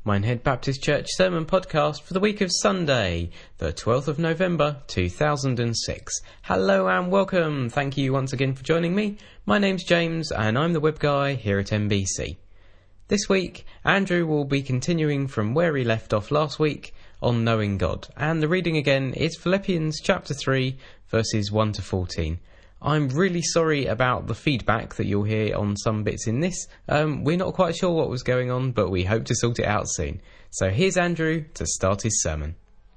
Minehead Baptist Church Sermon Podcast for the week of Sunday, the 12th of November 2006. Hello and welcome. Thank you once again for joining me. My name's James and I'm the web guy here at MBC. This week, Andrew will be continuing from where he left off last week on knowing God. And the reading again is Philippians chapter 3, verses 1 to 14. I'm really sorry about the feedback that you'll hear on some bits in this. We're not quite sure what was going on, but we hope to sort it out soon. So here's Andrew to start his sermon.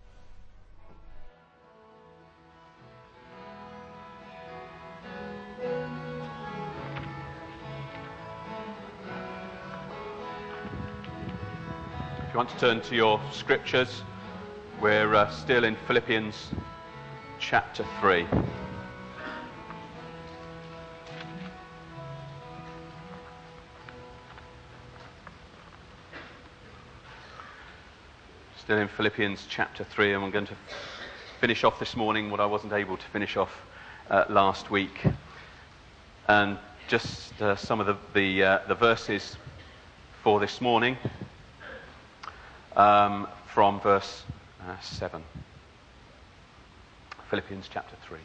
If you want to turn to your scriptures, we're still in Philippians chapter 3. Still in Philippians chapter 3, and we're going to finish off this morning what I wasn't able to finish off last week. And just some of the verses for this morning from verse 7. Philippians chapter 3.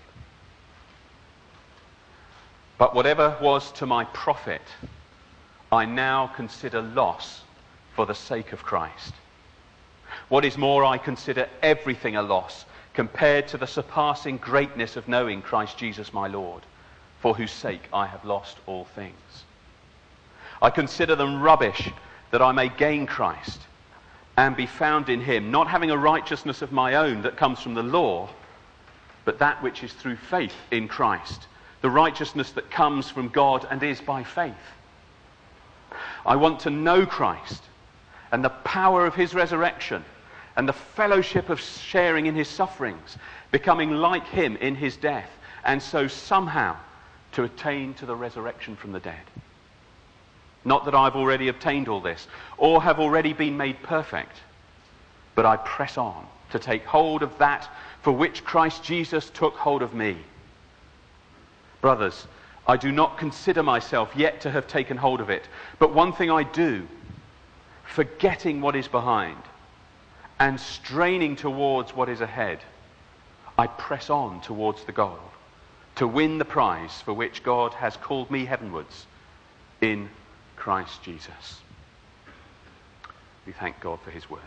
But whatever was to my profit, I now consider loss for the sake of Christ. What is more, I consider everything a loss compared to the surpassing greatness of knowing Christ Jesus my Lord, for whose sake I have lost all things. I consider them rubbish that I may gain Christ and be found in him, not having a righteousness of my own that comes from the law, but that which is through faith in Christ, the righteousness that comes from God and is by faith. I want to know Christ and the power of his resurrection and the fellowship of sharing in his sufferings, becoming like him in his death, and so somehow to attain to the resurrection from the dead. Not that I've already obtained all this, or have already been made perfect, but I press on to take hold of that for which Christ Jesus took hold of me. Brothers, I do not consider myself yet to have taken hold of it, but one thing I do, forgetting what is behind and straining towards what is ahead, I press on towards the goal, to win the prize for which God has called me heavenwards in Christ Jesus. We thank God for his word.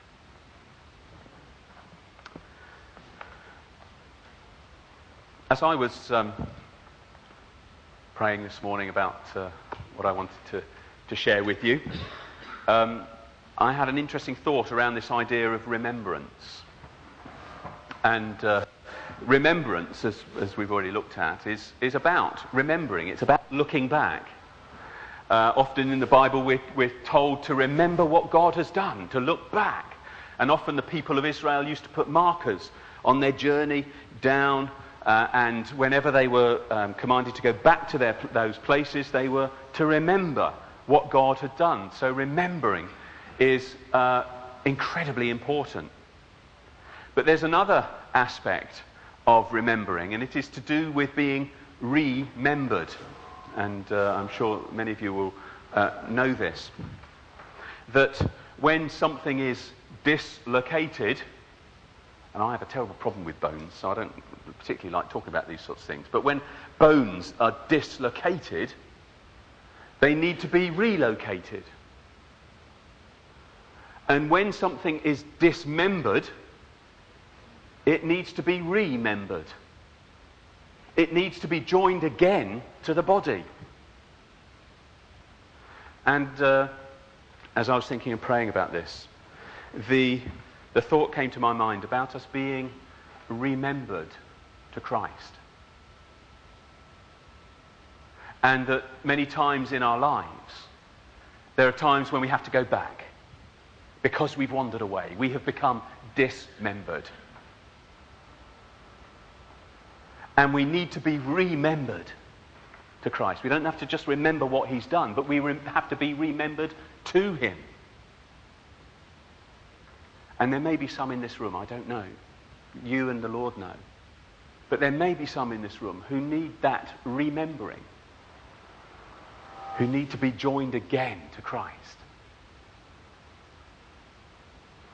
As I was praying this morning about what I wanted to share with you, I had an interesting thought around this idea of remembrance. And remembrance, as we've already looked at, is about remembering. It's about looking back. Often in the Bible we're told to remember what God has done, to look back. And often the people of Israel used to put markers on their journey down, and whenever they were commanded to go back to those places, they were to remember what God had done. So remembering is incredibly important. But there's another aspect of remembering, and it is to do with being remembered. And I'm sure many of you will know this. That when something is dislocated, and I have a terrible problem with bones, so I don't particularly like talking about these sorts of things, but when bones are dislocated, they need to be relocated. And when something is dismembered, it needs to be remembered. It needs to be joined again to the body. And as I was thinking and praying about this, the thought came to my mind about us being remembered to Christ. And that many times in our lives, there are times when we have to go back because we've wandered away. We have become dismembered. And we need to be remembered to Christ. We don't have to just remember what he's done, but we have to be remembered to him. And there may be some in this room, I don't know. You and the Lord know. But there may be some in this room who need that remembering. who need to be joined again to Christ.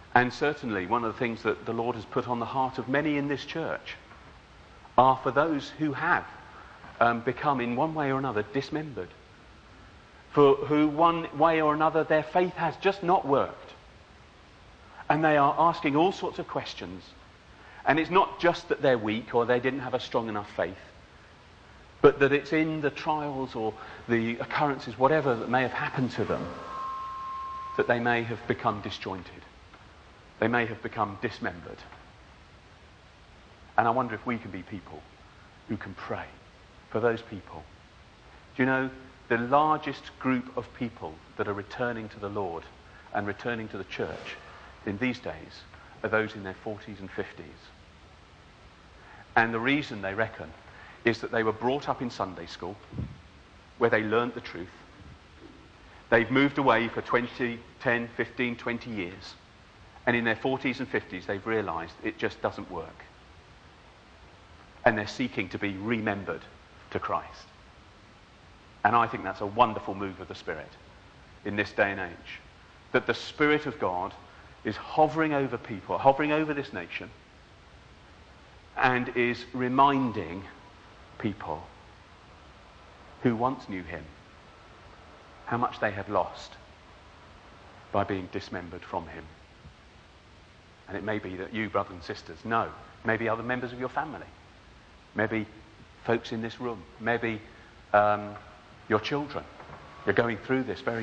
And certainly one of the things that the Lord has put on the heart of many in this church are for those who have become in one way or another dismembered, for who one way or another their faith has just not worked. And they are asking all sorts of questions. And it's not just that they're weak or they didn't have a strong enough faith, but that it's in the trials or the occurrences, whatever that may have happened to them, that they may have become disjointed. They may have become dismembered. And I wonder if we can be people who can pray for those people. Do you know, the largest group of people that are returning to the Lord and returning to the church in these days are those in their 40s and 50s. And the reason, they reckon, is that they were brought up in Sunday school, where they learnt the truth. They've moved away for 10, 15, 20 years. And in their 40s and 50s, they've realised it just doesn't work. And they're seeking to be remembered to Christ. And I think that's a wonderful move of the Spirit in this day and age. That the Spirit of God is hovering over people, hovering over this nation, and is reminding people who once knew him how much they had lost by being dismembered from him. And it may be that you, brothers and sisters, know, maybe other members of your family, maybe folks in this room, maybe your children, you're going through this very...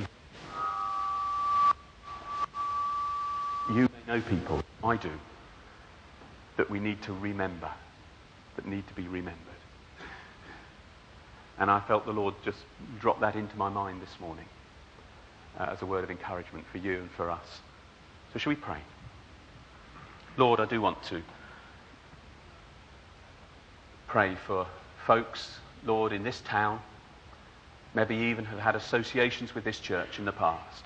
You may know people, I do, that we need to remember, that need to be remembered. And I felt the Lord just drop that into my mind this morning as a word of encouragement for you and for us. So shall we pray? Lord, I do want to pray for folks, Lord, in this town, maybe even have had associations with this church in the past.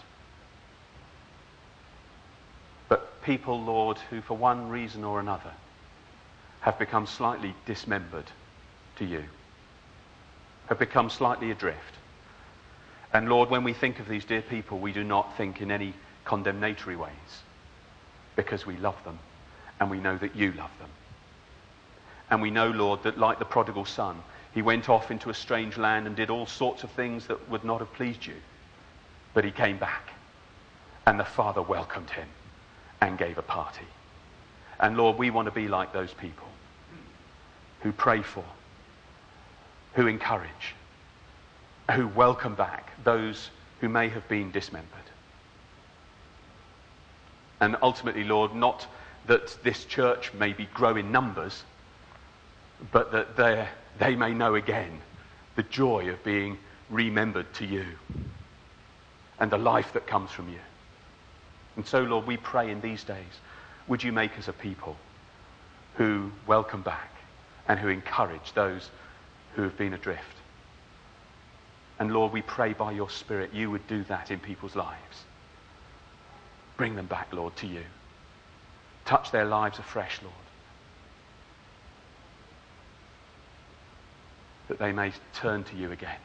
But people, Lord, who for one reason or another have become slightly dismembered to you, have become slightly adrift. And Lord, when we think of these dear people, we do not think in any condemnatory ways, because we love them and we know that you love them. And we know, Lord, that like the prodigal son, he went off into a strange land and did all sorts of things that would not have pleased you. But he came back and the Father welcomed him and gave a party. And Lord, we want to be like those people who pray for, who encourage, who welcome back those who may have been dismembered. And ultimately, Lord, not that this church may grow in numbers, but that they may know again the joy of being remembered to you and the life that comes from you. And so, Lord, we pray in these days, would you make us a people who welcome back and who encourage those who have been adrift. And Lord, we pray by your Spirit you would do that in people's lives. Bring them back, Lord, to you. Touch their lives afresh, Lord. That they may turn to you again.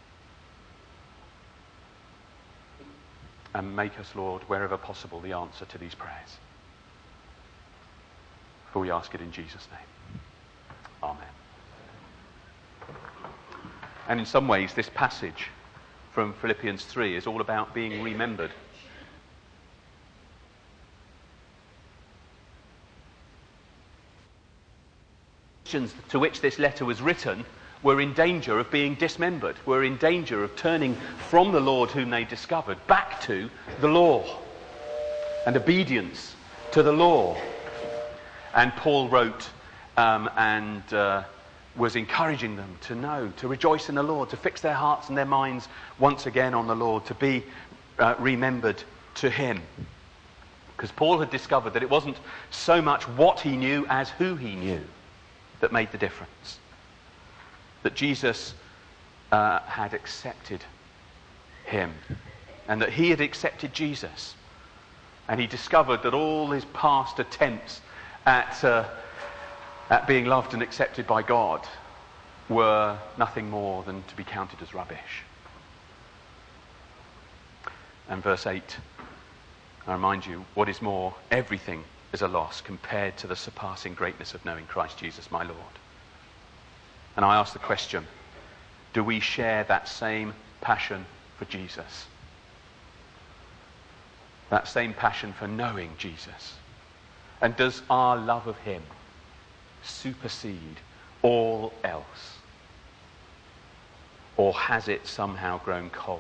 And make us, Lord, wherever possible, the answer to these prayers. For we ask it in Jesus' name. Amen. And in some ways, this passage from Philippians 3 is all about being remembered. Christians to which this letter was written were in danger of being dismembered, were in danger of turning from the Lord whom they discovered back to the law and obedience to the law. And Paul wrote and was encouraging them to know, to rejoice in the Lord, to fix their hearts and their minds once again on the Lord, to be remembered to him. Because Paul had discovered that it wasn't so much what he knew as who he knew that made the difference. That Jesus had accepted him, and that he had accepted Jesus. And he discovered that all his past attempts at being loved and accepted by God were nothing more than to be counted as rubbish. And verse 8 I remind you, what is more, everything is a loss compared to the surpassing greatness of knowing Christ Jesus my Lord. And I ask the question, do we share that same passion for Jesus? That same passion for knowing Jesus? And does our love of him supersede all else? Or has it somehow grown cold?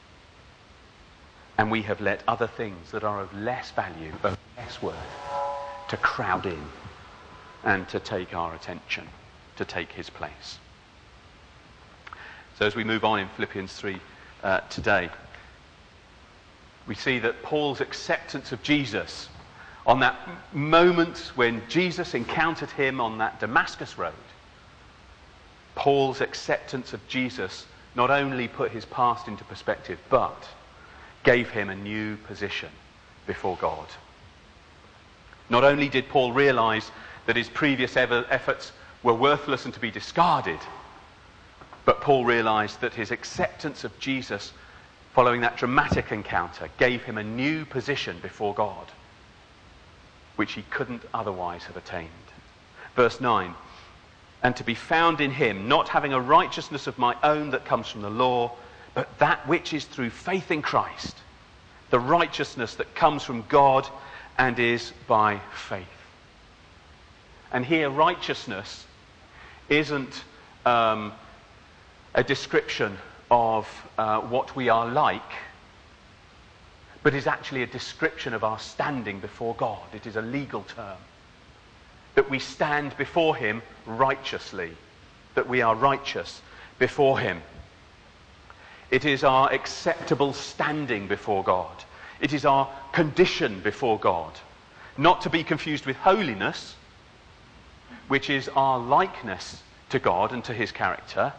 And we have let other things that are of less value, of less worth, to crowd in and to take our attention, to take his place. So as we move on in Philippians 3 today, we see that Paul's acceptance of Jesus on that moment when Jesus encountered him on that Damascus road, Paul's acceptance of Jesus not only put his past into perspective, but gave him a new position before God. Not only did Paul realize that his previous efforts were worthless and to be discarded, but Paul realized that his acceptance of Jesus following that dramatic encounter gave him a new position before God, which he couldn't otherwise have attained. Verse 9, and to be found in him, not having a righteousness of my own that comes from the law, but that which is through faith in Christ, the righteousness that comes from God and is by faith. And here, righteousness isn't a description of what we are like, but is actually a description of our standing before God. It is a legal term. That we stand before him righteously, that we are righteous before him. It is our acceptable standing before God. It is our condition before God. Not to be confused with holiness, which is our likeness to God and to his character.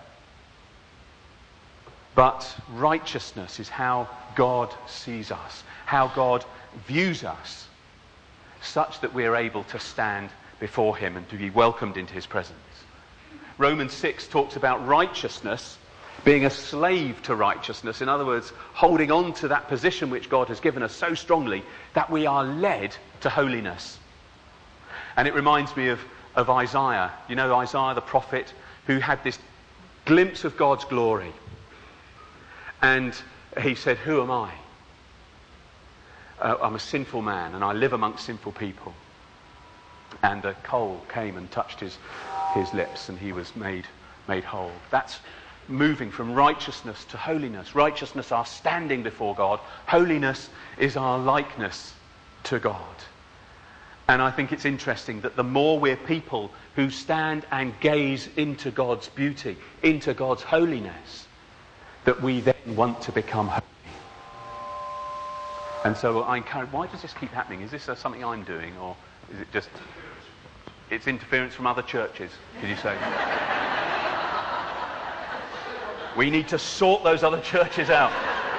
But righteousness is how God sees us, how God views us, such that we are able to stand before him and to be welcomed into his presence. Romans 6 talks about righteousness being a slave to righteousness. In other words, holding on to that position which God has given us so strongly that we are led to holiness. And it reminds me of Isaiah. You know Isaiah the prophet who had this glimpse of God's glory. And he said, who am I? I'm a sinful man and I live amongst sinful people. And a coal came and touched his lips and he was made whole. That's moving from righteousness to holiness. Righteousness, our standing before God. Holiness is our likeness to God. And I think it's interesting that the more we're people who stand and gaze into God's beauty, into God's holiness, that we then want to become holy. And so I encourage, why does this keep happening? Is this something I'm doing, or is it just, it's interference from other churches, did you say? We need to sort those other churches out.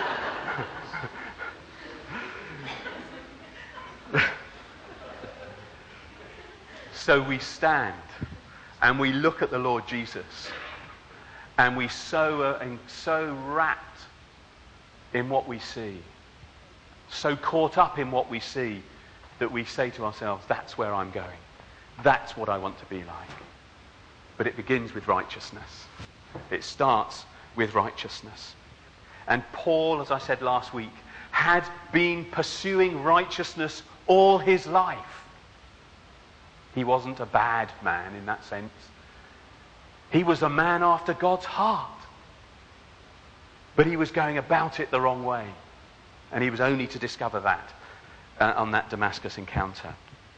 So we stand and we look at the Lord Jesus and we so wrapped in what we see, so caught up in what we see, that we say to ourselves, that's where I'm going. That's what I want to be like. But it begins with righteousness. It starts with righteousness. And Paul, as I said last week, had been pursuing righteousness all his life. He wasn't a bad man in that sense. He was a man after God's heart. But he was going about it the wrong way. And he was only to discover that on that Damascus encounter.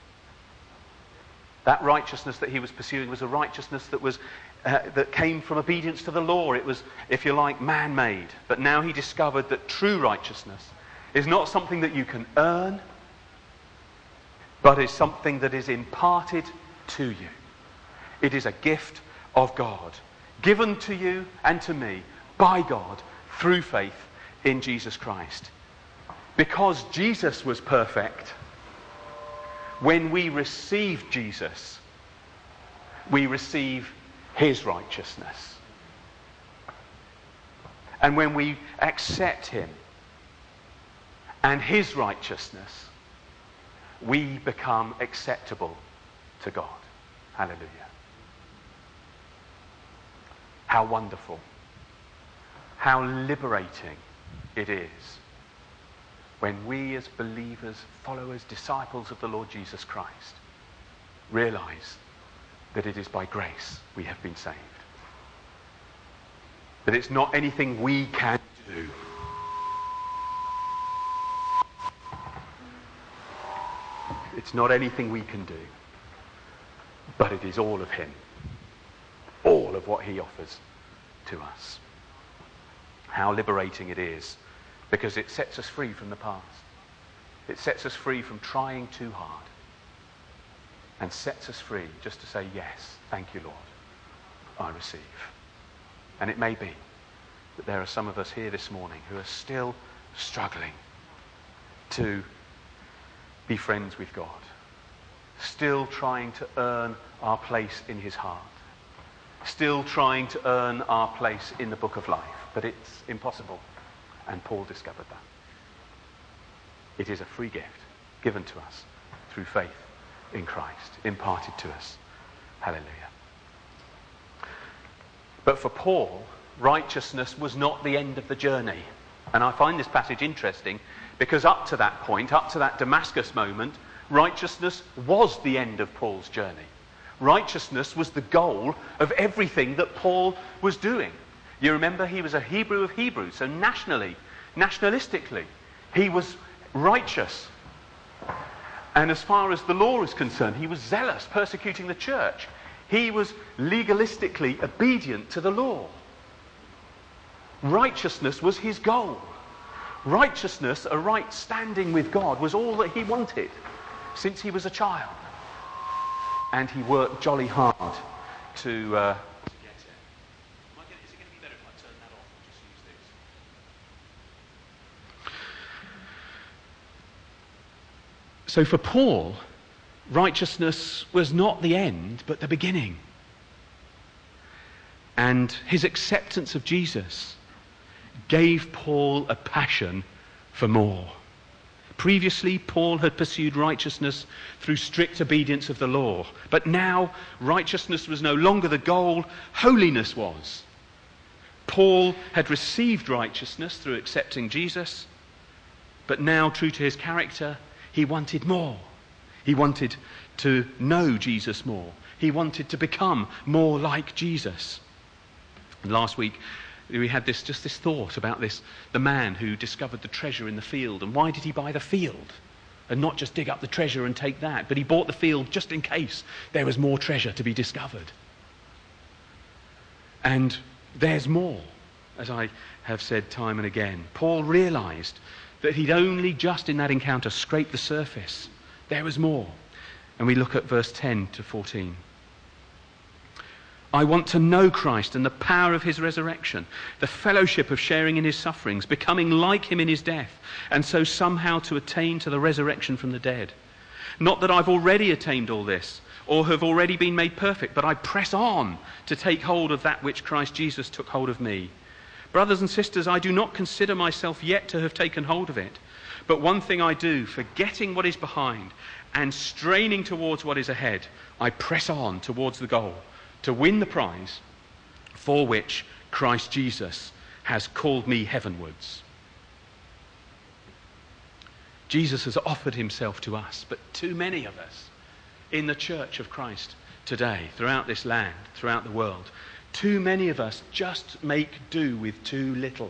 That righteousness that he was pursuing was a righteousness that came from obedience to the law. It was, if you like, man-made. But now he discovered that true righteousness is not something that you can earn, but is something that is imparted to you. It is a gift of God, given to you and to me by God through faith in Jesus Christ. Because Jesus was perfect, when we receive Jesus, we receive his righteousness. And when we accept him and his righteousness, we become acceptable to God. Hallelujah. How wonderful, how liberating it is when we as believers, followers, disciples of the Lord Jesus Christ realize that it is by grace we have been saved. That it's not anything we can do. It's not anything we can do, but it is all of him. All of what he offers to us. How liberating it is, because it sets us free from the past. It sets us free from trying too hard, and sets us free just to say, yes, thank you, Lord, I receive. And it may be that there are some of us here this morning who are still struggling to be friends with God, still trying to earn our place in his heart, still trying to earn our place in the book of life. But it's impossible. And Paul discovered that. It is a free gift given to us through faith in Christ, imparted to us. Hallelujah. But for Paul, righteousness was not the end of the journey. And I find this passage interesting because up to that point, up to that Damascus moment, righteousness was the end of Paul's journey. Righteousness was the goal of everything that Paul was doing. You remember he was a Hebrew of Hebrews, so nationalistically, he was righteous. And as far as the law is concerned, he was zealous, persecuting the church. He was legalistically obedient to the law. Righteousness was his goal. Righteousness, a right standing with God, was all that he wanted since he was a child. And he worked jolly hard to get it. Is it going to be better if I turn that off and just use this? So for Paul, righteousness was not the end, but the beginning. And his acceptance of Jesus gave Paul a passion for more. Previously, Paul had pursued righteousness through strict obedience of the law. But now, righteousness was no longer the goal, holiness was. Paul had received righteousness through accepting Jesus, but now, true to his character, he wanted more. He wanted to know Jesus more. He wanted to become more like Jesus. And last week, we had this thought about the man who discovered the treasure in the field. And why did he buy the field? And not just dig up the treasure and take that, but he bought the field just in case there was more treasure to be discovered. And there's more, as I have said time and again. Paul realized that he'd only just in that encounter scraped the surface. There was more. And we look at verse 10 to 14. I want to know Christ and the power of his resurrection, the fellowship of sharing in his sufferings, becoming like him in his death, and so somehow to attain to the resurrection from the dead. Not that I've already attained all this, or have already been made perfect, but I press on to take hold of that which Christ Jesus took hold of me. Brothers and sisters, I do not consider myself yet to have taken hold of it, but one thing I do, forgetting what is behind and straining towards what is ahead, I press on towards the goal, to win the prize for which Christ Jesus has called me heavenwards. Jesus has offered himself to us, but too many of us in the church of Christ today, throughout this land, throughout the world, too many of us just make do with too little.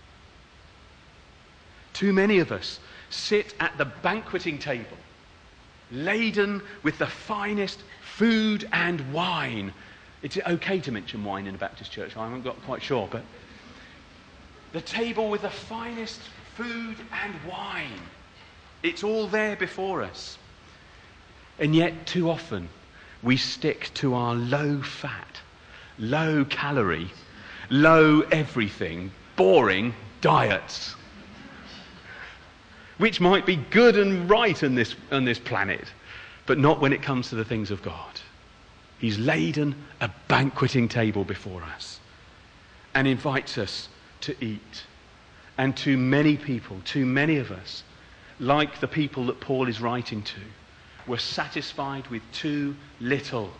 Too many of us sit at the banqueting table, laden with the finest food and wine. It's okay to mention wine in a Baptist church. I haven't got quite sure, but the table with the finest food and wine. It's all there before us. And yet, too often, we stick to our low-fat, low-calorie, low-everything, boring diets, which might be good and right on this planet, but not when it comes to the things of God. He's laden a banqueting table before us and invites us to eat. And too many people, too many of us, like the people that Paul is writing to, were satisfied with too little.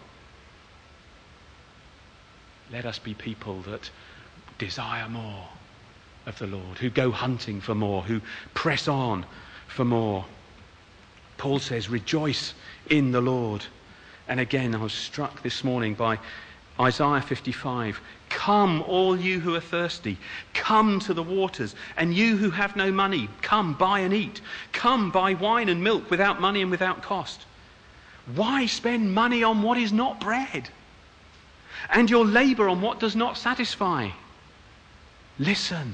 Let us be people that desire more of the Lord, who go hunting for more, who press on for more. Paul says, rejoice in the Lord. And again, I was struck this morning by Isaiah 55. Come, all you who are thirsty, come to the waters. And you who have no money, come, buy and eat. Come, buy wine and milk without money and without cost. Why spend money on what is not bread, and your labour on what does not satisfy? Listen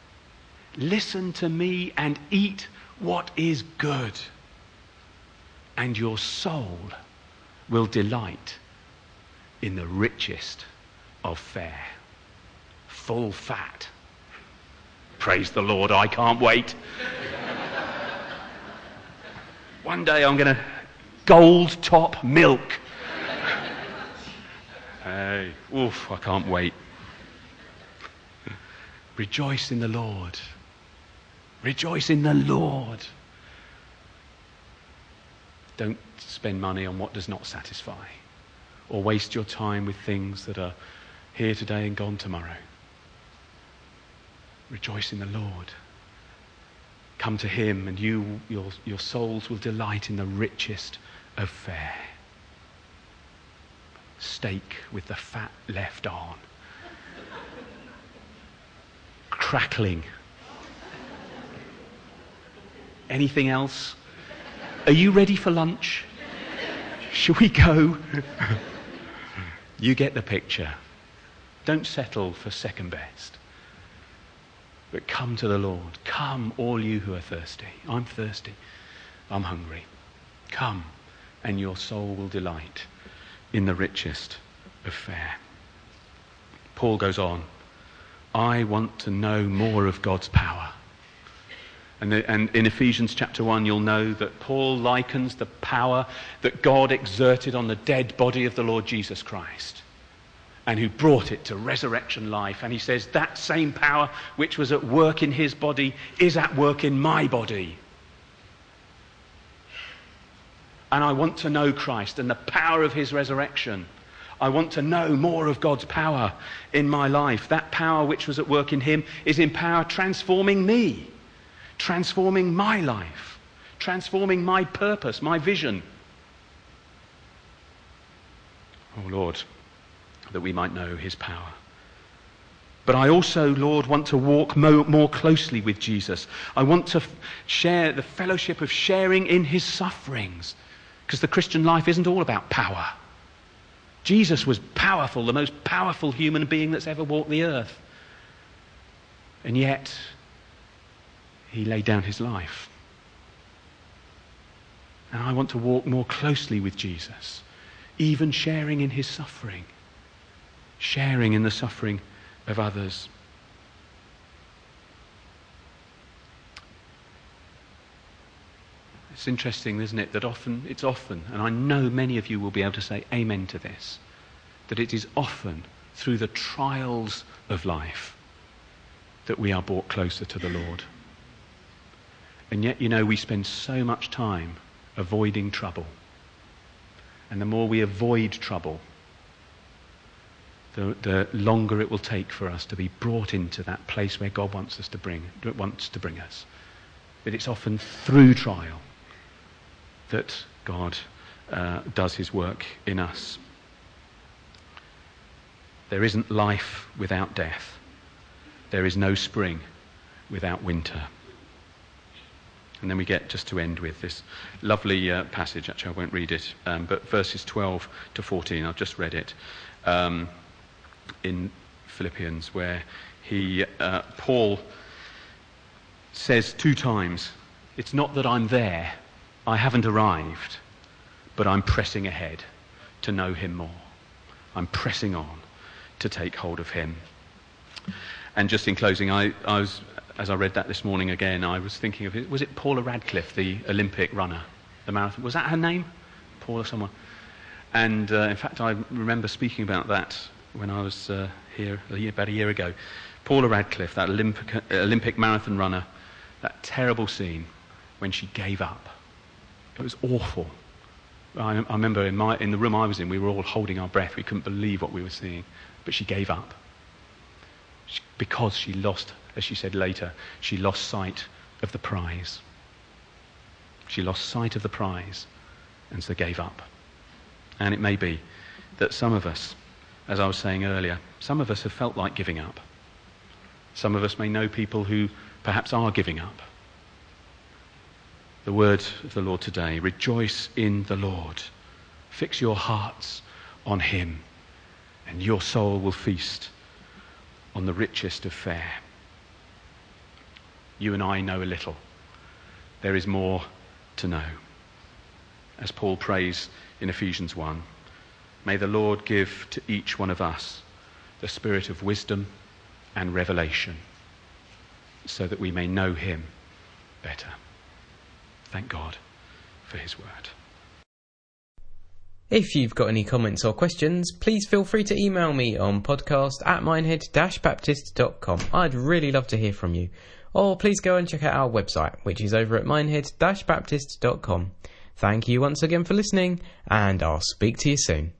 to me and eat what is good, and your soul will delight in the richest of fare. Full fat. Praise the Lord, I can't wait. One day I'm going to gold top milk. Hey, oof, I can't wait. Rejoice in the Lord. Rejoice in the Lord. Don't spend money on what does not satisfy, or waste your time with things that are here today and gone tomorrow. Rejoice in the Lord. Come to him, and your souls will delight in the richest of fare. Steak with the fat left on. Crackling. Anything else? Are you ready for lunch? Shall we go? You get the picture. Don't settle for second best. But come to the Lord. Come, all you who are thirsty. I'm thirsty. I'm hungry. Come, and your soul will delight in the richest of fare. Paul goes on. I want to know more of God's power. And in Ephesians chapter 1, you'll know that Paul likens the power that God exerted on the dead body of the Lord Jesus Christ, and who brought it to resurrection life. And he says that same power which was at work in his body is at work in my body. And I want to know Christ and the power of his resurrection. I want to know more of God's power in my life. That power which was at work in him is in power transforming me, transforming my life, transforming my purpose, my vision. Oh Lord, that we might know his power. But I also, Lord, want to walk more closely with Jesus. I want to share the fellowship of sharing in his sufferings, because the Christian life isn't all about power. Jesus was powerful, the most powerful human being that's ever walked the earth. And yet, he laid down his life. And I want to walk more closely with Jesus, even sharing in his suffering, sharing in the suffering of others. It's interesting, isn't it, that it's often, and I know many of you will be able to say amen to this, that it is often through the trials of life that we are brought closer to the Lord. And yet, we spend so much time avoiding trouble. And the more we avoid trouble, the longer it will take for us to be brought into that place where God wants to bring us. But it's often through trial that God does his work in us. There isn't life without death. There is no spring without winter. And then we get, just to end with, this lovely passage. Actually, I won't read it, but verses 12 to 14, I've just read it, in Philippians, where Paul says 2 times, it's not that I'm there, I haven't arrived, but I'm pressing ahead to know him more. I'm pressing on to take hold of him. And just in closing, I was, as I read that this morning again, I was thinking of it. Was it Paula Radcliffe, the Olympic runner, the marathon? Was that her name? Paula someone. And in fact, I remember speaking about that when I was here about a year ago. Paula Radcliffe, that Olympic marathon runner, that terrible scene when she gave up. It was awful. I remember in the room I was in, we were all holding our breath. We couldn't believe what we were seeing. But she gave up. Because she lost, as she said later, she lost sight of the prize. She lost sight of the prize and so gave up. And it may be that some of us, as I was saying earlier, some of us have felt like giving up. Some of us may know people who perhaps are giving up. The word of the Lord today: rejoice in the Lord. Fix your hearts on him, and your soul will feast on the richest of fare. You and I know a little. There is more to know. As Paul prays in Ephesians 1, may the Lord give to each one of us the spirit of wisdom and revelation, so that we may know him better. Thank God for his word. If you've got any comments or questions, please feel free to email me on podcast@minehead-baptist.com. I'd really love to hear from you. Or please go and check out our website, which is over at minehead-baptist.com. Thank you once again for listening, and I'll speak to you soon.